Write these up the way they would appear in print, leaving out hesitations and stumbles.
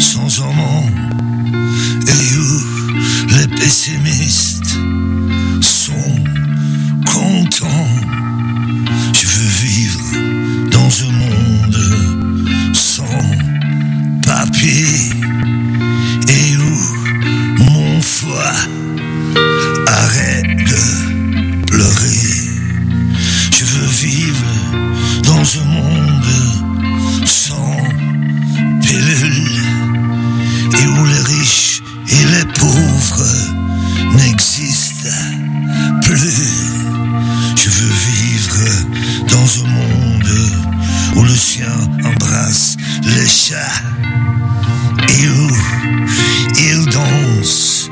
sans amant, et où les pessimistes sont contents. Je veux vivre dans un monde sans papier, et où mon foie arrête de pleurer. Je veux vivre dans un monde sans pilule, et où les riches et les pauvres n'existent plus. Je veux vivre dans un monde où le chien embrasse les chats, et où il danse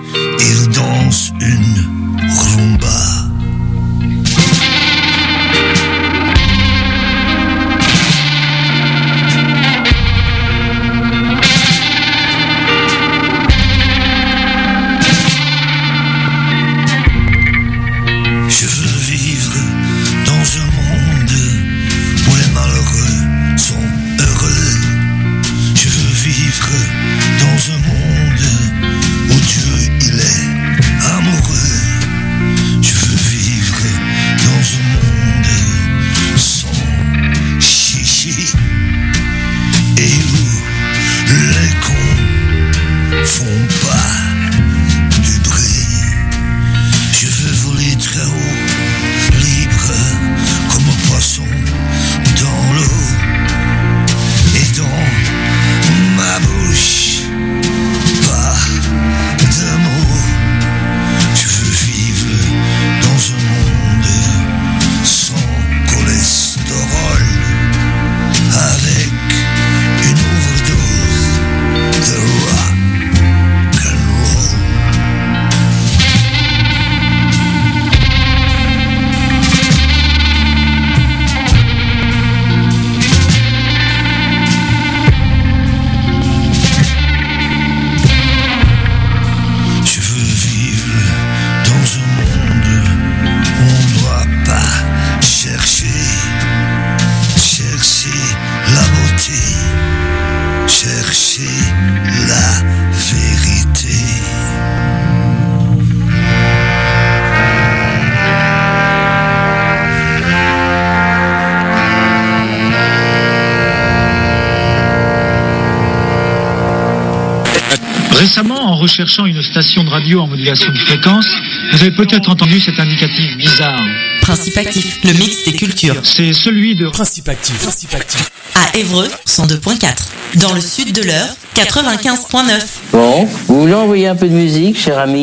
une rumba. Je veux vivre dans un monde où les malheureux sont heureux. Je veux vivre dans un monde où Dieu il est amoureux. Je veux vivre dans un monde sans chichi, et où les cons font pas du bruit. Je veux voler très haut, libre comme un poisson dans l'eau, et dans ma bouche pas de mots. Je veux vivre dans un monde sans cholestérol, avec une overdose de rock and roll. Je veux vivre dans un monde où on ne doit pas chercher la beauté, chercher la vérité. Récemment, en recherchant une station de radio en modulation de fréquence, vous avez peut-être entendu cet indicatif bizarre. Principe actif, le mix des cultures. C'est celui de Principe actif. À Évreux, 102.4. Dans le sud de l'Eure, 95.9. Bon, vous voulez envoyer un peu de musique, cher ami ?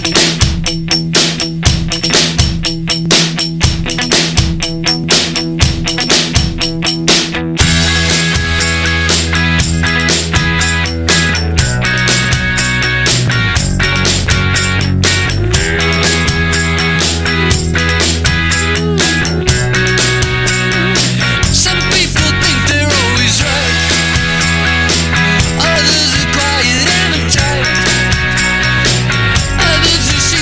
Some people think they're always right. Others are quiet and uptight. Others are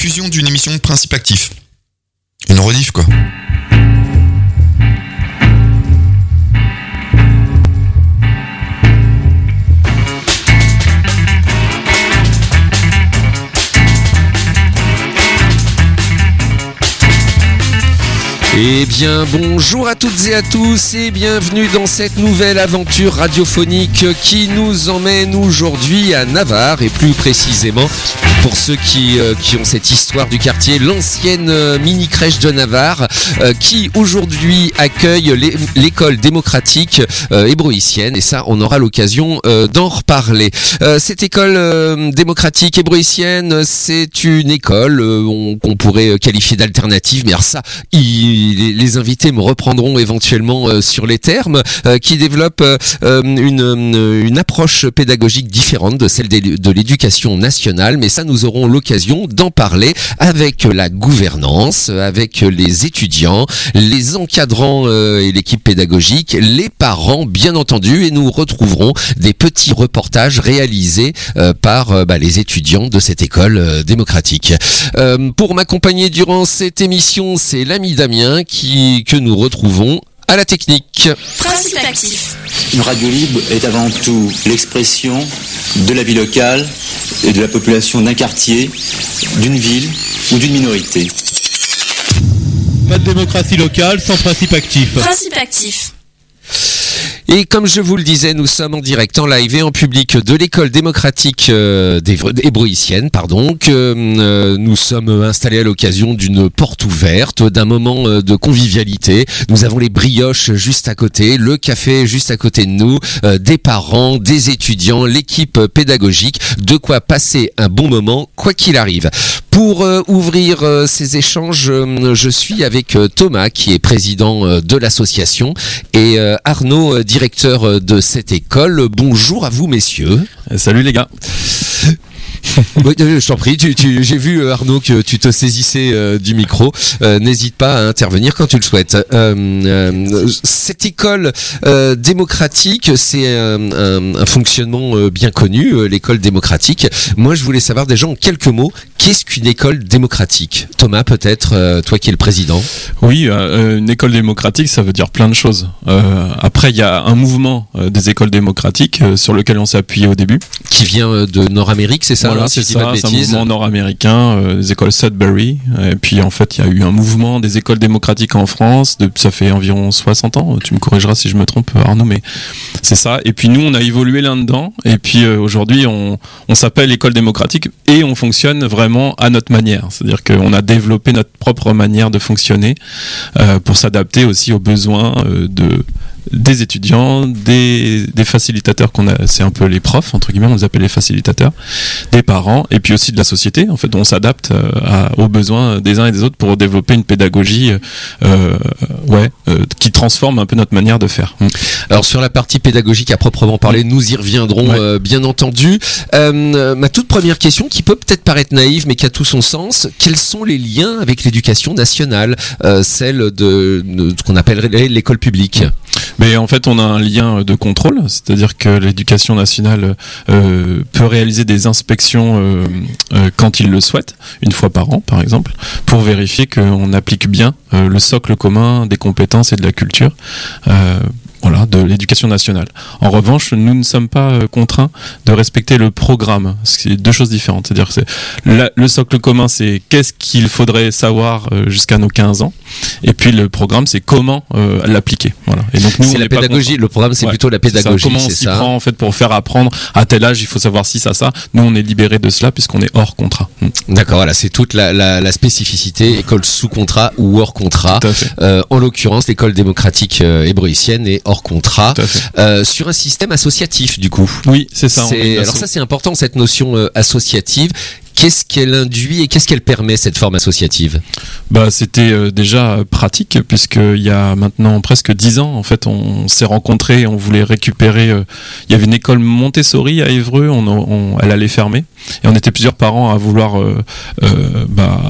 diffusion d'une émission de Principe Actif. Une rediff, quoi. Eh bien, bonjour à toutes et à tous et bienvenue dans cette nouvelle aventure radiophonique qui nous emmène aujourd'hui à Navarre et plus précisément, pour ceux qui ont cette histoire du quartier, l'ancienne mini-crèche de Navarre qui aujourd'hui accueille l'école démocratique hébroïcienne et ça, on aura l'occasion d'en reparler. Cette école démocratique hébroïcienne, c'est une école qu'on pourrait qualifier d'alternative, mais alors ça, les invités me reprendront éventuellement sur les termes, qui développe une approche pédagogique différente de celle de l'éducation nationale, mais ça nous aurons l'occasion d'en parler avec la gouvernance, avec les étudiants, les encadrants et l'équipe pédagogique, les parents bien entendu, et nous retrouverons des petits reportages réalisés par les étudiants de cette école démocratique. Pour m'accompagner durant cette émission, c'est l'ami Damien que nous retrouvons à la technique. Principe Actif. Une radio libre est avant tout l'expression de la vie locale et de la population d'un quartier, d'une ville ou d'une minorité. Pas de démocratie locale sans principe actif. Principe Actif. Et comme je vous le disais, nous sommes en direct, en live et en public de l'école démocratique hébroïcienne, que nous sommes installés à l'occasion d'une porte ouverte, d'un moment de convivialité. Nous avons les brioches juste à côté, le café juste à côté de nous, des parents, des étudiants, l'équipe pédagogique, de quoi passer un bon moment, quoi qu'il arrive. Pour ouvrir ces échanges, je suis avec Thomas, qui est président de l'association, et Arnaud, directeur de cette école. Bonjour à vous, messieurs. Salut les gars. Oui, je t'en prie, j'ai vu Arnaud que tu te saisissais du micro, n'hésite pas à intervenir quand tu le souhaites. Cette école démocratique, c'est un fonctionnement bien connu, l'école démocratique. Moi je voulais savoir déjà en quelques mots, qu'est-ce qu'une école démocratique? Thomas, peut-être, toi qui es le président. Oui, une école démocratique, ça veut dire plein de choses. Après, il y a un mouvement des écoles démocratiques sur lequel on s'est appuyé au début. Qui vient de Nord-Amérique, c'est ça? Voilà, c'est ça, c'est un mouvement nord-américain, des écoles Sudbury. Et puis en fait, il y a eu un mouvement des écoles démocratiques en France, ça fait environ 60 ans, tu me corrigeras si je me trompe Arnaud, mais c'est ça. Et puis nous, on a évolué là-dedans, et puis aujourd'hui, on s'appelle école démocratique, et on fonctionne vraiment à notre manière. C'est-à-dire qu'on a développé notre propre manière de fonctionner, pour s'adapter aussi aux besoins des étudiants, des facilitateurs c'est un peu les profs, entre guillemets, on les appelle les facilitateurs, des parents, et puis aussi de la société. En fait, on s'adapte aux besoins des uns et des autres pour développer une pédagogie qui transforme un peu notre manière de faire. Alors sur la partie pédagogique à proprement parler, nous y reviendrons bien entendu. Ma toute première question, qui peut peut-être paraître naïve, mais qui a tout son sens, quels sont les liens avec l'éducation nationale, celle de ce qu'on appellerait l'école publique? Mais en fait, on a un lien de contrôle, c'est-à-dire que l'éducation nationale peut réaliser des inspections quand il le souhaite, une fois par an par exemple, pour vérifier qu'on applique bien le socle commun des compétences et de la culture. De l'éducation nationale. En revanche, nous ne sommes pas contraints de respecter le programme. C'est deux choses différentes. C'est-à-dire que le socle commun, c'est qu'est-ce qu'il faudrait savoir jusqu'à nos 15 ans. Et puis le programme, c'est comment l'appliquer. Voilà. Et donc nous, c'est la pédagogie. Le programme, c'est plutôt la pédagogie. C'est ça. Comment on s'y prend en fait pour faire apprendre à tel âge, il faut savoir ci, ça. Nous, on est libérés de cela puisqu'on est hors contrat. D'accord. Voilà, c'est toute la spécificité, école sous contrat ou hors contrat. En l'occurrence, l'école démocratique hébroïcienne est hors contrat, sur un système associatif du coup. Oui, c'est ça. Alors ça c'est important, cette notion associative. Qu'est-ce qu'elle induit et qu'est-ce qu'elle permet, cette forme associative? C'était déjà pratique, puisqu'il y a maintenant presque 10 ans, en fait, on s'est rencontrés et on voulait récupérer... il y avait une école Montessori à Évreux, elle allait fermer. Et on était plusieurs parents à vouloir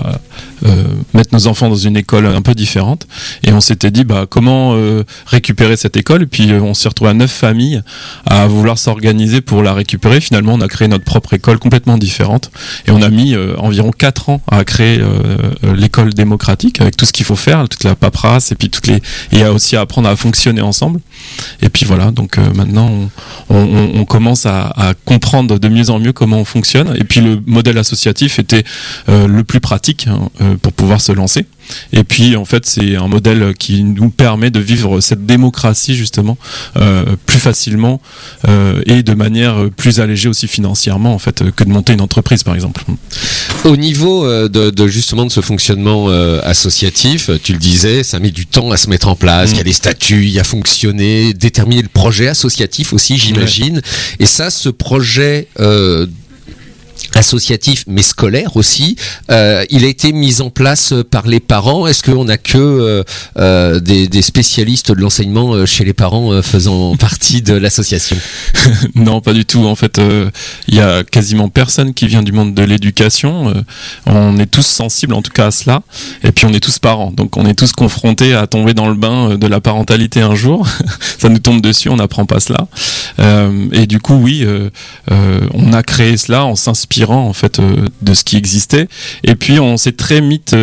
mettre nos enfants dans une école un peu différente. Et on s'était dit comment récupérer cette école. Et puis on s'est retrouvé à 9 familles à vouloir s'organiser pour la récupérer. Finalement, on a créé notre propre école complètement différente. Et on a mis environ 4 ans à créer l'école démocratique avec tout ce qu'il faut faire, toute la paperasse et puis et aussi à apprendre à fonctionner ensemble. Et puis voilà, donc maintenant on commence à comprendre de mieux en mieux comment on fonctionne. Et puis le modèle associatif était le plus pratique pour pouvoir se lancer. Et puis en fait c'est un modèle qui nous permet de vivre cette démocratie justement plus facilement et de manière plus allégée aussi financièrement en fait que de monter une entreprise par exemple. Au niveau de justement de ce fonctionnement associatif, tu le disais, ça met du temps à se mettre en place, il y a des statuts, il y a fonctionner, déterminer le projet associatif aussi j'imagine. Et ça, ce projet associatif mais scolaire aussi, il a été mis en place par les parents. Est-ce qu'on n'a que des spécialistes de l'enseignement chez les parents faisant partie de l'association? Non, pas du tout. En fait, il y a quasiment personne qui vient du monde de l'éducation. On est tous sensibles en tout cas à cela. Et puis on est tous parents. Donc on est tous confrontés à tomber dans le bain de la parentalité un jour. Ça nous tombe dessus, on n'apprend pas cela. Et du coup, oui, on a créé cela en s'inspirant en fait de ce qui existait. Et puis on s'est très vite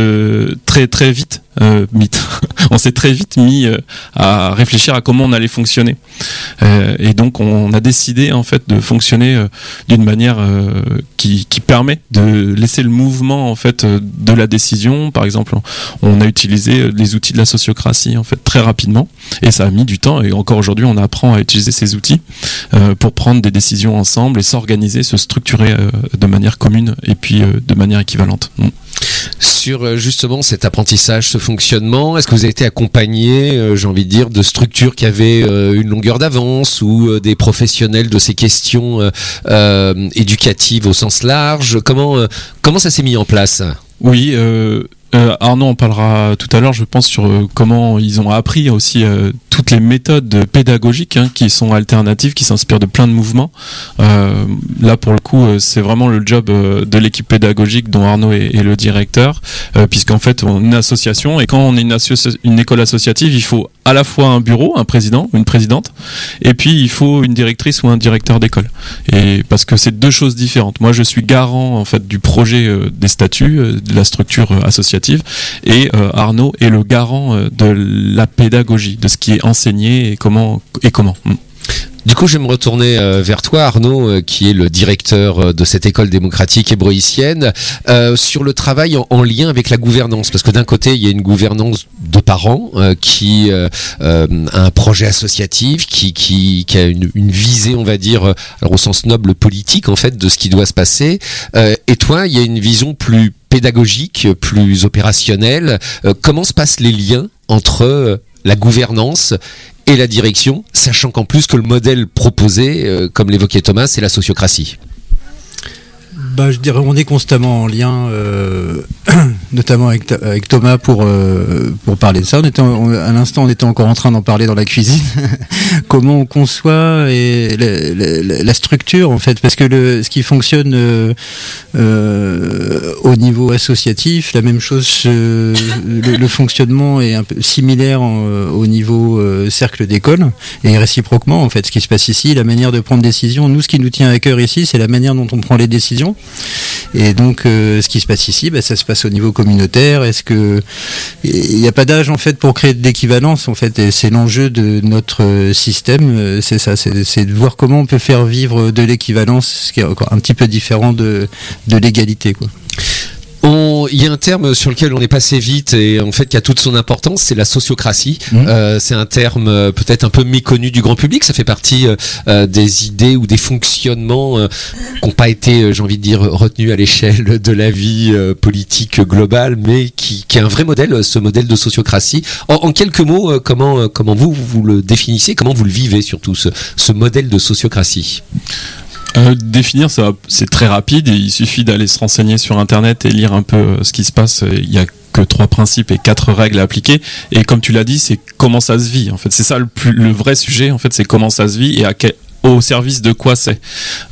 on s'est très vite mis à réfléchir à comment on allait fonctionner. Et donc on a décidé en fait de fonctionner d'une manière qui permet de laisser le mouvement en fait de la décision. Par exemple, on a utilisé les outils de la sociocratie en fait très rapidement et ça a mis du temps et encore aujourd'hui on apprend à utiliser ces outils pour prendre des décisions ensemble et s'organiser, se structurer de manière commune et puis de manière équivalente. Sur justement cet apprentissage, ce fonctionnement, est-ce que vous avez été accompagné, j'ai envie de dire, de structures qui avaient une longueur d'avance ou des professionnels de ces questions éducatives au sens large? Comment ça s'est mis en place? Oui, Arnaud en parlera tout à l'heure, je pense, sur comment ils ont appris aussi toutes les méthodes pédagogiques qui sont alternatives, qui s'inspirent de plein de mouvements. Là, pour le coup, c'est vraiment le job de l'équipe pédagogique dont Arnaud est le directeur, puisqu'en fait, on est une association et quand on est une école associative, il faut à la fois un bureau, un président, une présidente, et puis il faut une directrice ou un directeur d'école. Et parce que c'est deux choses différentes. Moi, je suis garant en fait du projet des statuts, de la structure associative, et Arnaud est le garant de la pédagogie, de ce qui est enseigné et comment. Du coup, je vais me retourner vers toi, Arnaud, qui est le directeur de cette école démocratique hébroïcienne, sur le travail en lien avec la gouvernance. Parce que d'un côté, il y a une gouvernance de parents qui a un projet associatif, qui a une visée, on va dire, alors au sens noble politique, en fait, de ce qui doit se passer. Et toi, il y a une vision plus pédagogique, plus opérationnelle. Comment se passent les liens entre la gouvernance et la direction, sachant qu'en plus que le modèle proposé, comme l'évoquait Thomas, c'est la sociocratie? Je dirais on est constamment en lien, notamment avec Thomas pour parler de ça. À l'instant, on était encore en train d'en parler dans la cuisine. Comment on conçoit et la structure en fait, parce que ce qui fonctionne au niveau associatif, la même chose, le fonctionnement est un peu similaire au niveau cercle d'école et réciproquement en fait. Ce qui se passe ici, la manière de prendre décision. Nous, ce qui nous tient à cœur ici, c'est la manière dont on prend les décisions. Et donc, ce qui se passe ici, ça se passe au niveau communautaire. Est-ce que il n'y a pas d'âge en fait pour créer de l'équivalence en fait, et c'est l'enjeu de notre système. C'est ça, c'est de voir comment on peut faire vivre de l'équivalence, ce qui est encore un petit peu différent de l'égalité, quoi. Il y a un terme sur lequel on est passé vite et en fait qui a toute son importance, c'est la sociocratie. C'est un terme peut-être un peu méconnu du grand public. Ça fait partie des idées ou des fonctionnements qui n'ont pas été, j'ai envie de dire, retenus à l'échelle de la vie politique globale, mais qui est un vrai modèle, ce modèle de sociocratie. En quelques mots, comment vous le définissez, comment vous le vivez surtout, ce modèle de sociocratie? Définir, c'est très rapide et il suffit d'aller se renseigner sur internet et lire un peu ce qui se passe. Il y a que 3 principes et 4 règles à appliquer. Et comme tu l'as dit, c'est comment ça se vit. En fait, c'est ça le vrai sujet. En fait, c'est comment ça se vit et au service de quoi c'est.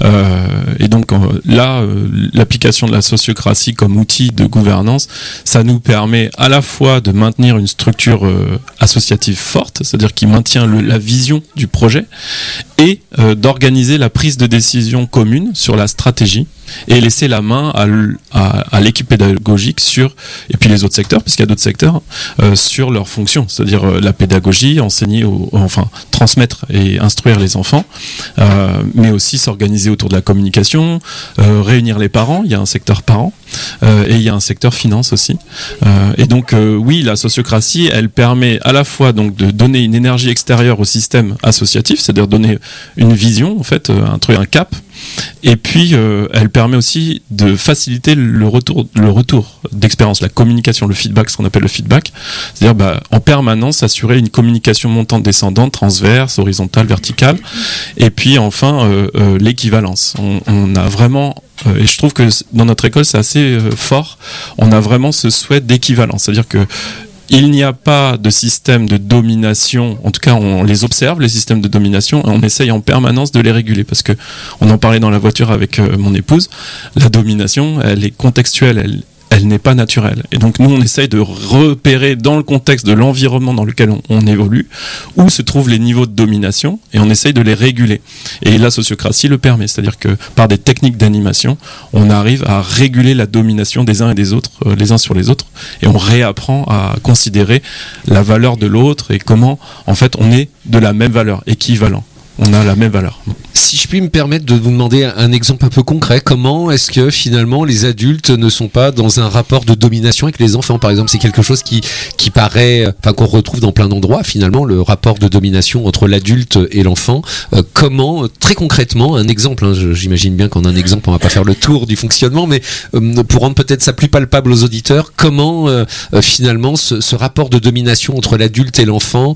Et donc là, l'application de la sociocratie comme outil de gouvernance, ça nous permet à la fois de maintenir une structure associative forte, c'est-à-dire qui maintient la vision du projet, et d'organiser la prise de décision commune sur la stratégie et laisser la main à l'équipe pédagogique et puis les autres secteurs, puisqu'il y a d'autres secteurs, sur leurs fonctions, c'est-à-dire la pédagogie, enseigner, transmettre et instruire les enfants, mais aussi s'organiser autour de la communication, réunir les parents, il y a un secteur parents, et il y a un secteur finance aussi. Et donc oui, la sociocratie, elle permet à la fois donc de donner une énergie extérieure au système associatif, c'est-à-dire donner une vision, en fait, un cap. Et puis, elle permet aussi de faciliter le retour d'expérience, la communication, le feedback, ce qu'on appelle le feedback. C'est-à-dire, en permanence, assurer une communication montante, descendante, transverse, horizontale, verticale. Et puis, enfin, l'équivalence. On a vraiment, et je trouve que dans notre école, c'est assez fort, on a vraiment ce souhait d'équivalence. C'est-à-dire que il n'y a pas de système de domination, en tout cas on les observe, les systèmes de domination, et on essaye en permanence de les réguler, parce que on en parlait dans la voiture avec mon épouse, la domination, elle est contextuelle, elle n'est pas naturelle. Et donc nous on essaye de repérer dans le contexte de l'environnement dans lequel on évolue, où se trouvent les niveaux de domination, et on essaye de les réguler. Et la sociocratie le permet, c'est-à-dire que par des techniques d'animation, on arrive à réguler la domination des uns et des autres, les uns sur les autres, et on réapprend à considérer la valeur de l'autre et comment en fait on est de la même valeur, équivalent. On a la même valeur. Si je puis me permettre de vous demander un exemple un peu concret, comment est-ce que finalement les adultes ne sont pas dans un rapport de domination avec les enfants, par exemple? C'est quelque chose qui paraît, qu'on retrouve dans plein d'endroits finalement, le rapport de domination entre l'adulte et l'enfant. Comment, très concrètement, un exemple, j'imagine bien qu'en un exemple on va pas faire le tour du fonctionnement, mais pour rendre peut-être ça plus palpable aux auditeurs, comment finalement ce rapport de domination entre l'adulte et l'enfant,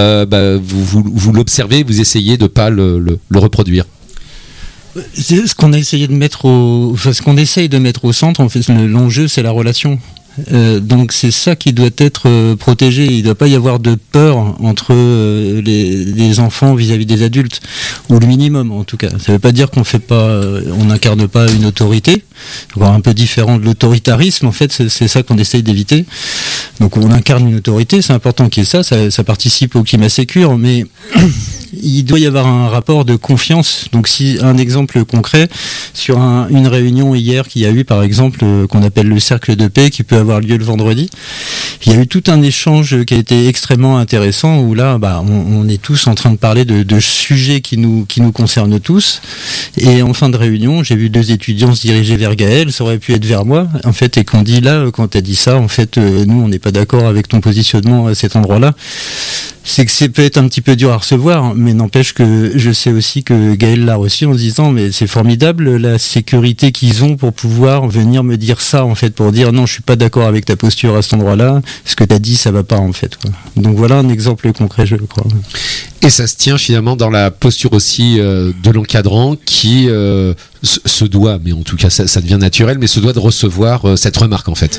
vous l'observez, vous essayez de pas le reproduire? C'est ce qu'on a essayé de ce qu'on essaye de mettre au centre, en fait, l'enjeu, c'est la relation. Donc c'est ça qui doit être protégé. Il ne doit pas y avoir de peur entre les enfants vis-à-vis des adultes, ou le minimum en tout cas. Ça ne veut pas dire on n'incarne pas une autorité, encore un peu différent de l'autoritarisme. En fait, c'est ça qu'on essaye d'éviter. Donc on incarne une autorité, c'est important qu'il y ait ça participe au climat sécure, mais il doit y avoir un rapport de confiance. Donc si un exemple concret sur une réunion hier qu'il y a eu, par exemple, qu'on appelle le cercle de paix, qui peut avoir lieu le vendredi, il y a eu tout un échange qui a été extrêmement intéressant, où là on est tous en train de parler de sujets qui nous concernent tous, et en fin de réunion j'ai vu 2 étudiants se diriger vers Gaël, ça aurait pu être vers moi en fait, et qu'on dit là, quand tu as dit ça, en fait nous on n'est pas d'accord avec ton positionnement à cet endroit là. C'est que c'est peut-être un petit peu dur à recevoir, mais n'empêche que je sais aussi que Gaël l'a reçu en se disant mais c'est formidable la sécurité qu'ils ont pour pouvoir venir me dire ça, en fait, pour dire non, je suis pas d'accord avec ta posture à cet endroit-là, ce que tu as dit ça va pas, en fait, quoi. Donc voilà un exemple concret, je crois. Et ça se tient finalement dans la posture aussi de l'encadrant qui se doit, mais en tout cas ça devient naturel, mais se doit de recevoir cette remarque, en fait.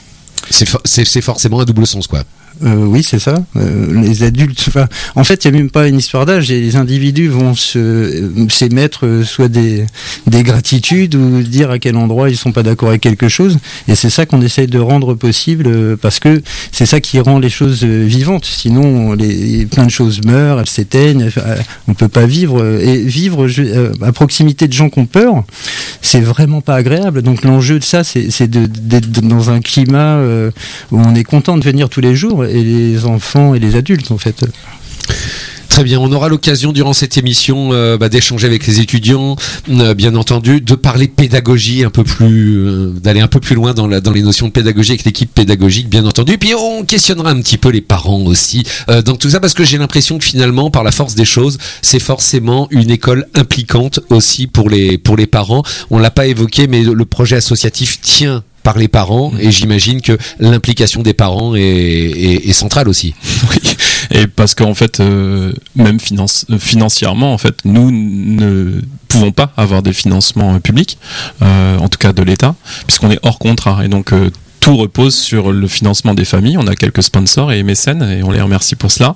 C'est forcément un double sens, quoi. Oui, c'est ça. Les adultes, en fait, il n'y a même pas une histoire d'âge. Et les individus vont s'émettre soit des gratitudes, ou dire à quel endroit ils sont pas d'accord avec quelque chose. Et c'est ça qu'on essaye de rendre possible, parce que c'est ça qui rend les choses vivantes. Sinon, plein de choses meurent, elles s'éteignent. On peut pas vivre. Et vivre à proximité de gens qui ont peur, c'est vraiment pas agréable. Donc l'enjeu de ça, c'est d'être dans un climat où on est content de venir tous les jours. Et les enfants et les adultes, en fait. Très bien, on aura l'occasion durant cette émission d'échanger avec les étudiants, bien entendu, de parler pédagogie un peu plus, d'aller un peu plus loin dans les notions de pédagogie avec l'équipe pédagogique, bien entendu. Et puis on questionnera un petit peu les parents aussi dans tout ça, parce que j'ai l'impression que finalement, par la force des choses, c'est forcément une école impliquante aussi pour les parents. On l'a pas évoqué, mais le projet associatif tient par les parents, et j'imagine que l'implication des parents est centrale aussi. Oui, et parce qu'en fait, même financièrement, en fait, nous ne pouvons pas avoir des financements publics, en tout cas de l'État, puisqu'on est hors contrat, et donc tout repose sur le financement des familles. On a quelques sponsors et mécènes et on les remercie pour cela.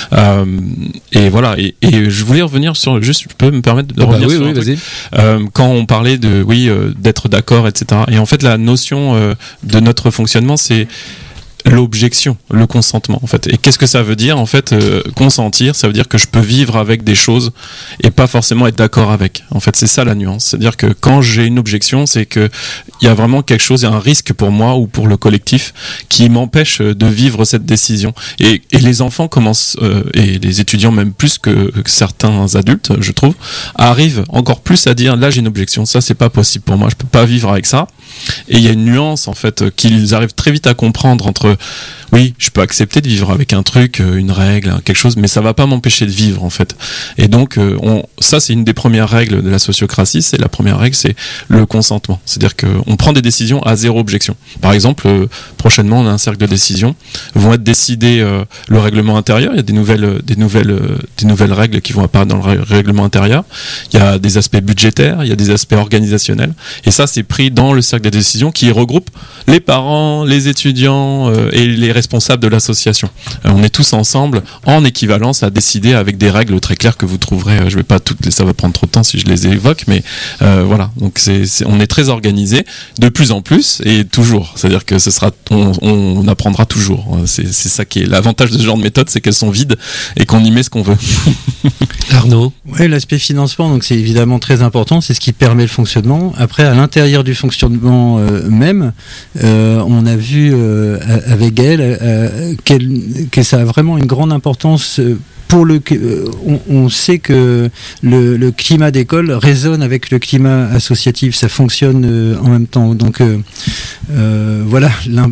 Et voilà. Et je voulais revenir sur, juste, je peux me permettre de revenir sur un truc. Quand on parlait de, d'être d'accord, etc. Et en fait, la notion de notre fonctionnement, c'est l'objection, le consentement en fait. Et qu'est-ce que ça veut dire en fait, consentir, ça veut dire que je peux vivre avec des choses et pas forcément être d'accord avec. En fait, c'est ça la nuance. C'est-à-dire que quand j'ai une objection, c'est que il y a vraiment quelque chose, il y a un risque pour moi ou pour le collectif qui m'empêche de vivre cette décision. Et les enfants commencent, et les étudiants même plus que certains adultes, je trouve, arrivent encore plus à dire là j'ai une objection, ça c'est pas possible pour moi, je peux pas vivre avec ça. Et il y a une nuance en fait qu'ils arrivent très vite à comprendre entre oui, je peux accepter de vivre avec un truc, une règle, quelque chose, mais ça va pas m'empêcher de vivre en fait. Et donc ça c'est une des premières règles de la sociocratie, c'est la première règle, c'est le consentement. C'est-à-dire qu'on prend des décisions à zéro objection. Par exemple, prochainement on a un cercle de décision, vont être décidés le règlement intérieur, il y a des nouvelles règles qui vont apparaître dans le règlement intérieur. Il y a des aspects budgétaires, il y a des aspects organisationnels, et ça c'est pris dans le cercle de décision qui regroupe les parents, les étudiants et les responsables de l'association. On est tous ensemble en équivalence à décider avec des règles très claires que vous trouverez. Je vais pas toutes les, ça va prendre trop de temps si je les évoque, mais voilà. Donc on est très organisé de plus en plus et toujours. C'est-à-dire que on apprendra toujours. C'est ça qui est l'avantage de ce genre de méthode, c'est qu'elles sont vides et qu'on y met ce qu'on veut. Arnaud. Oui, l'aspect financement, donc c'est évidemment très important. C'est ce qui permet le fonctionnement. Après, à l'intérieur du fonctionnement même, on a vu avec Gaël que ça a vraiment une grande importance pour on sait que le climat d'école résonne avec le climat associatif, ça fonctionne en même temps. Donc voilà,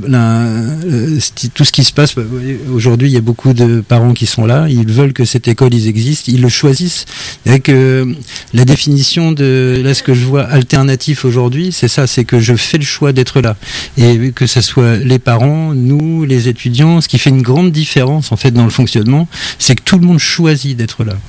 tout ce qui se passe aujourd'hui, il y a beaucoup de parents qui sont là, ils veulent que cette école existe, ils le choisissent. Avec la définition de là, ce que je vois alternatif aujourd'hui, c'est ça, c'est que je fais le choix d'être là, et que ce soit les parents, nous, les étudiants, ce qui fait une grande différence en fait dans le fonctionnement, c'est que tout le monde choisit d'être là.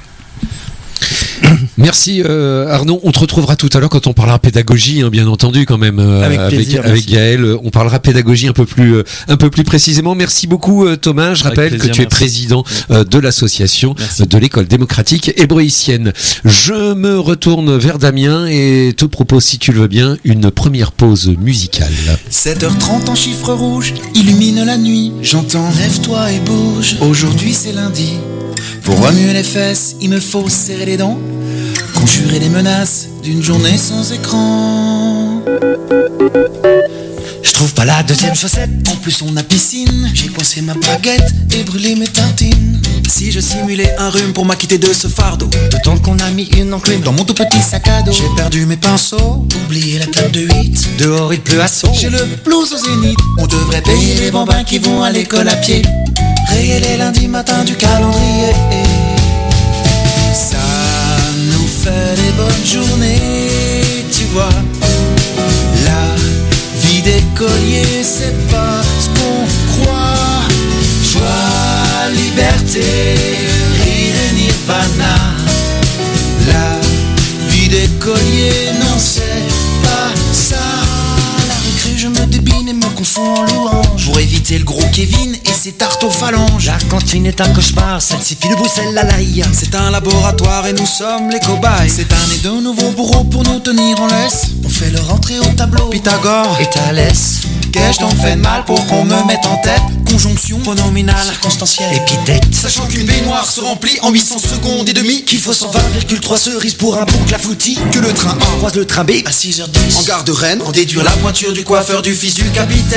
Merci Arnaud, on te retrouvera tout à l'heure quand on parlera pédagogie, hein, bien entendu quand même avec Gaël, on parlera pédagogie un peu plus précisément. Merci beaucoup Thomas, je rappelle que tu es président de l'association de l'école démocratique hébréicienne. Je me retourne vers Damien et te propose, si tu le veux bien, une première pause musicale. 7h30 en chiffre rouge illumine la nuit, j'entends lève-toi et bouge, aujourd'hui c'est lundi. Pour remuer les fesses, il me faut serrer les dents, conjurer les menaces d'une journée sans écran. Je trouve pas la deuxième chaussette, en plus on a piscine. J'ai coincé ma baguette et brûlé mes tartines. Si je simulais un rhume pour m'acquitter de ce fardeau, d'autant qu'on a mis une enclume dans mon tout petit sac à dos. J'ai perdu mes pinceaux, oublié la table de 8. Dehors il pleut à saut, j'ai le blues au zénith. On devrait payer les bambins qui vont à l'école à pied, rayer les lundis matins du calendrier. Ça nous fait des bonnes journées, tu vois. La vie d'écolier, c'est pas ce qu'on croit. Joie, liberté, rire et nirvana. La vie d'écolier, non, c'est pas ça. La récré, je me débine et me confonds en louange, pour éviter le gros Kevin et ses tartes aux phalanges. La cantine est un cauchemar, celle-ci file de Bruxelles à l'ail. C'est un laboratoire et nous sommes les cobayes. C'est un et de nouveaux bourreaux pour nous tenir en laisse. On fait leur entrée au tableau, Pythagore et Thalès. Qu'ai-je donc fait de mal pour qu'on me mette en tête? Conjonction, pronominale, circonstancielle, épithète. Sachant qu'une baignoire se remplit en 800 secondes et demie, qu'il faut 120,3 cerises pour un bon clafoutis, que le train A croise le train B à 6h10 en gare de Rennes, en déduire la pointure du coiffeur du fils du capitaine.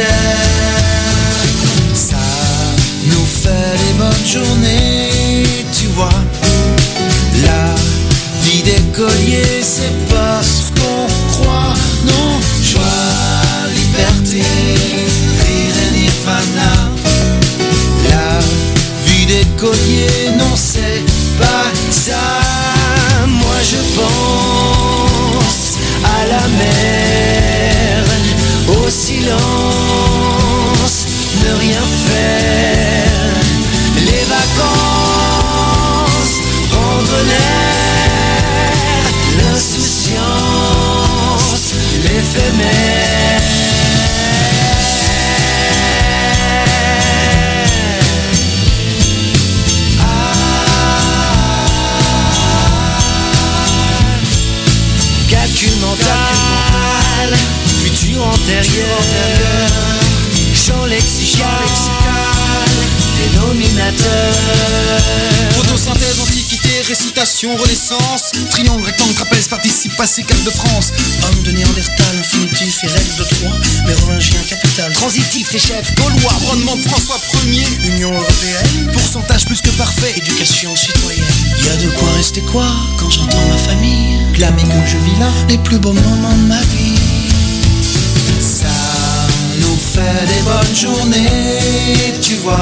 Ça nous fait des bonnes journées, tu vois. La vie d'écolier, c'est pas ce qu'on croit, non. Joie, liberté, rire et nirvana. La vie d'écolier, non, c'est pas ça. Moi je pense à la mer, au silence, ne rien faire, les vacances, prendre l'air, l'insouciance, l'éphémère. réel, futur antérieur, champ lexical, dénominateur. Photosynthèse, antiquité, récitation, renaissance, triangle, rectangle, trapèze, participe, passé, carte de France. Homme de Néandertal, infinitif et règle de 3, mérovingien capital, transitif et chef gaulois, Rendement de François 1er, Union européenne, pourcentage plus que parfait, éducation citoyenne. Y a de quoi rester quoi quand j'entends ma famille clamer que je vis là les plus beaux moments de ma vie. Ça nous fait des bonnes journées, tu vois.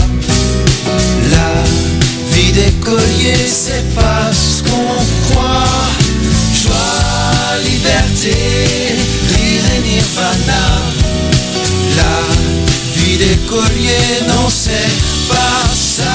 La vie d'écolier, c'est pas ce qu'on croit. Joie, liberté, rire et nirvana. La vie d'écolier, non, c'est pas ça.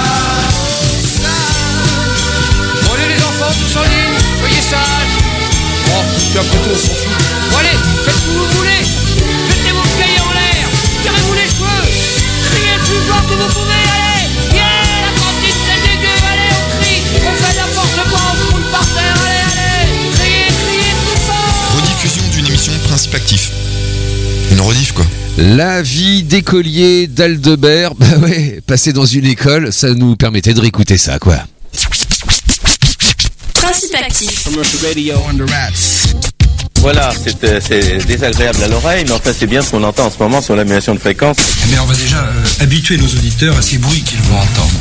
Bon, allez les enfants, tous en ligne, soyez sages. Bon, puis après tout, on s'en fout. Bon, allez, faites ce que vous voulez. Mettez vos cahiers en l'air, tirez-vous les cheveux, criez le plus fort que vous pouvez, allez. Yeah, la cantine c'est dégueu, allez, on crie. On fait n'importe quoi, on se roule par terre, allez, allez. Criez plus fort. Rediffusion d'une émission Principe Actif. Une rediff, quoi. La vie d'écolier d'Aldebert, bah ouais, passer dans une école, ça nous permettait de réécouter ça, quoi. Principe Actif. Voilà, c'est désagréable à l'oreille, mais enfin c'est bien ce qu'on entend en ce moment sur l'annulation de fréquence. Mais on va déjà habituer nos auditeurs à ces bruits qu'ils vont entendre.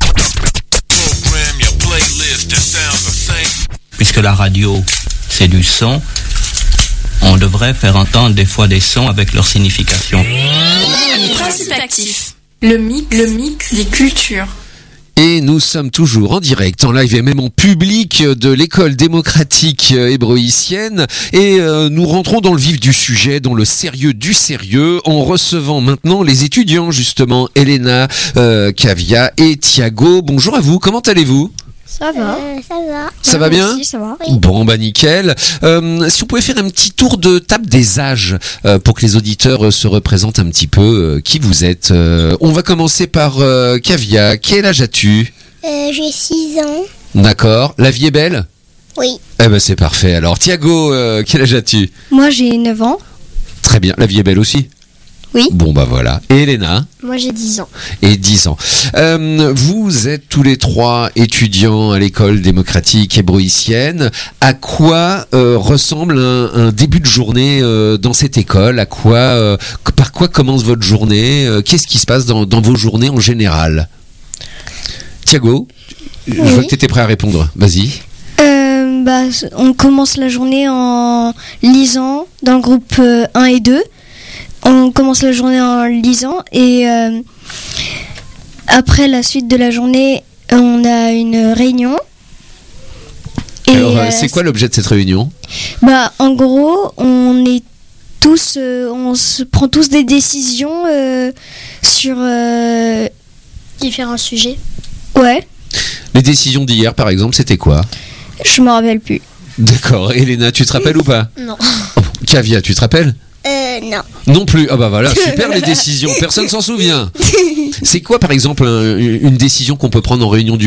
Puisque la radio, c'est du son, on devrait faire entendre des fois des sons avec leur signification. Principe Actif. Le mix des cultures. Et nous sommes toujours en direct, en live et même en public de l'école démocratique hébroïcienne. Et nous rentrons dans le vif du sujet, dans le sérieux du sérieux, en recevant maintenant les étudiants justement, Elena, Kavia et Thiago. Bonjour à vous, comment allez-vous ? Ça va. Ça va. Ça va bien ? Oui, ça va. Oui. Bon, bah nickel. Si on pouvait faire un petit tour de table des âges pour que les auditeurs se représentent un petit peu qui vous êtes. On va commencer par Kavia. Quel âge as-tu ? J'ai 6 ans. D'accord. La vie est belle ? Oui. Eh ben c'est parfait. Alors Thiago, quel âge as-tu ? Moi j'ai 9 ans. Très bien. La vie est belle aussi ? Oui. Bon bah voilà. Et Elena ? Moi j'ai 10 ans. Et 10 ans. Vous êtes tous les trois étudiants à l'école démocratique hébroïcienne. À quoi ressemble un début de journée dans cette école ? Par quoi commence votre journée ? Qu'est-ce qui se passe dans vos journées en général ? Thiago, je vois que tu étais prêt à répondre. Vas-y. On commence la journée en lisant dans le groupe 1 et 2. On commence la journée en lisant et après la suite de la journée, on a une réunion. Et alors, c'est quoi l'objet de cette réunion ? En gros, on se prend tous des décisions sur différents sujets. Ouais. Les décisions d'hier, par exemple, c'était quoi ? Je me rappelle plus. D'accord. Elena, tu te rappelles ou pas ? Non. Kavia, tu te rappelles ? Non. Non plus. Ah bah voilà, super les décisions. Personne s'en souvient. C'est quoi par exemple une décision qu'on peut prendre en réunion du matin ?